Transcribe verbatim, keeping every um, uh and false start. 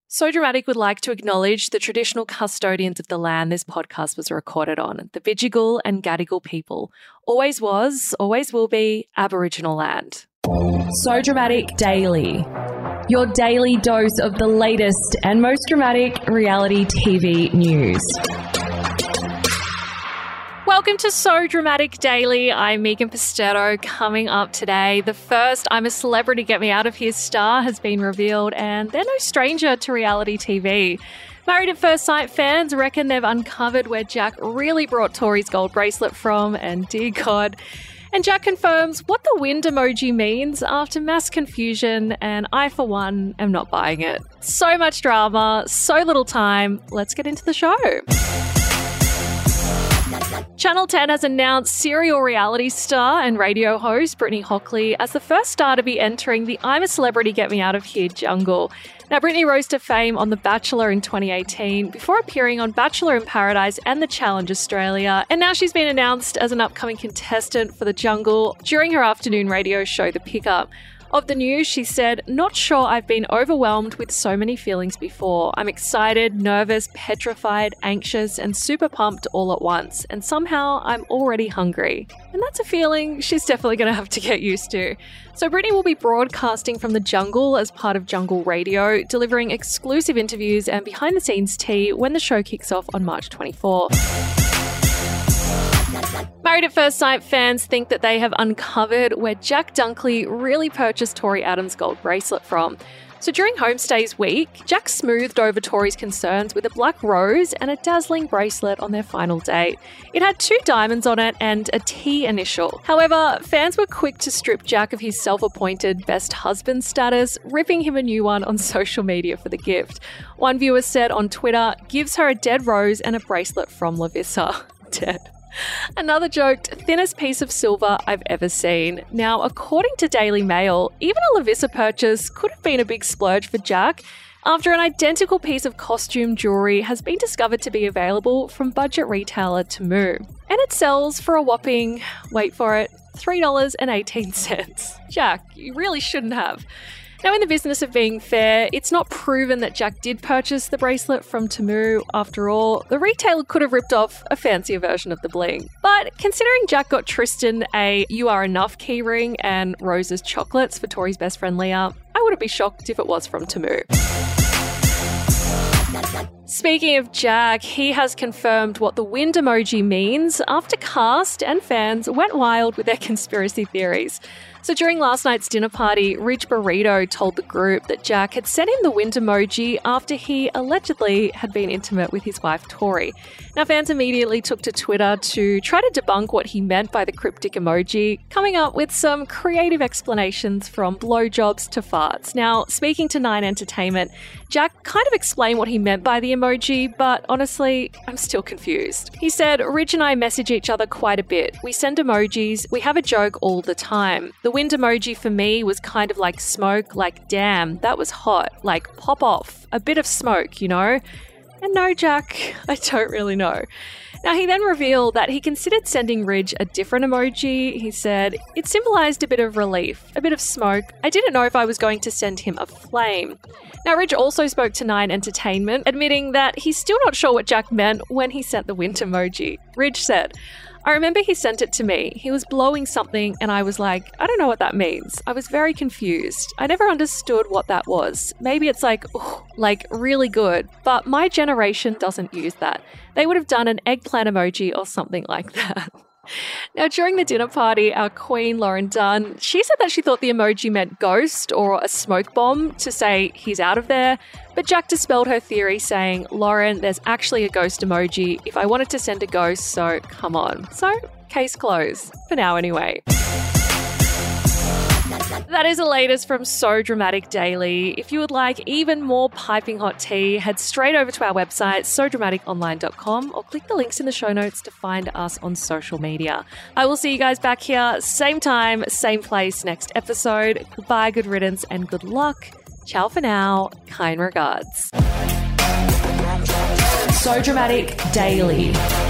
So Dramatic would like to acknowledge the traditional custodians of the land this podcast was recorded on, the Bidjigal and Gadigal people. Always was, always will be Aboriginal land. So Dramatic Daily. Your daily dose of the latest and most dramatic reality T V news. Welcome to So Dramatic Daily. I'm Megan Pistetto. Coming up today, the first I'm a Celebrity Get Me Out of Here star has been revealed, and they're no stranger to reality T V. Married at First Sight fans reckon they've uncovered where Jack really brought Tori's gold bracelet from, and dear God. And Jack confirms what the wind emoji means after mass confusion, and I, for one, am not buying it. So much drama, so little time. Let's get into the show. Channel ten has announced serial reality star and radio host Brittany Hockley as the first star to be entering the I'm a Celebrity Get Me Out of Here jungle. Now, Brittany rose to fame on The Bachelor in twenty eighteen before appearing on Bachelor in Paradise and The Challenge Australia, and now she's been announced as an upcoming contestant for the jungle during her afternoon radio show The Pickup. Of the news, she said, "Not sure I've been overwhelmed with so many feelings before. I'm excited, nervous, petrified, anxious, and super pumped all at once. And somehow I'm already hungry." And that's a feeling she's definitely going to have to get used to. So Brittany will be broadcasting from the jungle as part of Jungle Radio, delivering exclusive interviews and behind-the-scenes tea when the show kicks off on March twenty-fourth. Married at First Sight fans think that they have uncovered where Jack Dunkley really purchased Tori Adams' gold bracelet from. So during Homestays week, Jack smoothed over Tori's concerns with a black rose and a dazzling bracelet on their final date. It had two diamonds on it and a T initial. However, fans were quick to strip Jack of his self-appointed best husband status, ripping him a new one on social media for the gift. One viewer said on Twitter, "Gives her a dead rose and a bracelet from Lavissa." Dead. Another joked, "Thinnest piece of silver I've ever seen." Now, according to Daily Mail, even a Lavissa purchase could have been a big splurge for Jack after an identical piece of costume jewellery has been discovered to be available from budget retailer Temu. And it sells for a whopping, wait for it, three dollars and eighteen cents. Jack, you really shouldn't have. Now, in the business of being fair, it's not proven that Jack did purchase the bracelet from Temu. After all, the retailer could have ripped off a fancier version of the bling. But considering Jack got Tristan a You Are Enough keyring and Rose's chocolates for Tori's best friend Leah, I wouldn't be shocked if it was from Temu. Speaking of Jack, he has confirmed what the wind emoji means after cast and fans went wild with their conspiracy theories. So during last night's dinner party, Rich Burrito told the group that Jack had sent him the wind emoji after he allegedly had been intimate with his wife Tori. Now, fans immediately took to Twitter to try to debunk what he meant by the cryptic emoji, coming up with some creative explanations from blowjobs to farts. Now, speaking to Nine Entertainment, Jack kind of explained what he meant by the emoji, but honestly, I'm still confused. He said, "Rich and I message each other quite a bit. We send emojis. We have a joke all the time. The wind emoji for me was kind of like smoke, like damn, that was hot, like pop off, a bit of smoke, you know?" And no, Jack, I don't really know. Now, he then revealed that he considered sending Ridge a different emoji. He said, "It symbolised a bit of relief, a bit of smoke. I didn't know if I was going to send him a flame." Now, Ridge also spoke to Nine Entertainment, admitting that he's still not sure what Jack meant when he sent the wind emoji. Ridge said, "I remember he sent it to me. He was blowing something and I was like, I don't know what that means. I was very confused. I never understood what that was. Maybe it's like, ooh, like really good, but my generation doesn't use that. They would have done an eggplant emoji or something like that." Now, during the dinner party, our queen, Lauren Dunn, she said that she thought the emoji meant ghost or a smoke bomb to say he's out of there. But Jack dispelled her theory, saying, "Lauren, there's actually a ghost emoji if I wanted to send a ghost, so come on." So, case closed. For now, anyway. That is the latest from So Dramatic Daily. If you would like even more piping hot tea, head straight over to our website, so dramatic online dot com, or click the links in the show notes to find us on social media. I will see you guys back here, same time, same place next episode. Goodbye, good riddance, and good luck. Ciao for now. Kind regards. So Dramatic Daily.